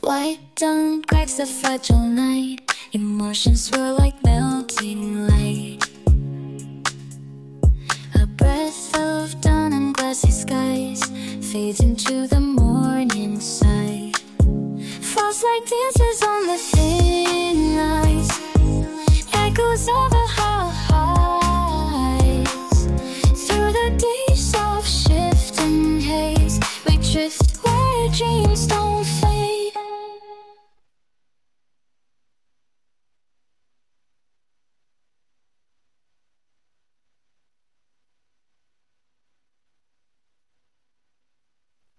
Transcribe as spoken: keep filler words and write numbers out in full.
White dawn cracks the fragile night. Emotions swirl like melting light. A breath of dawn and glassy skies fades in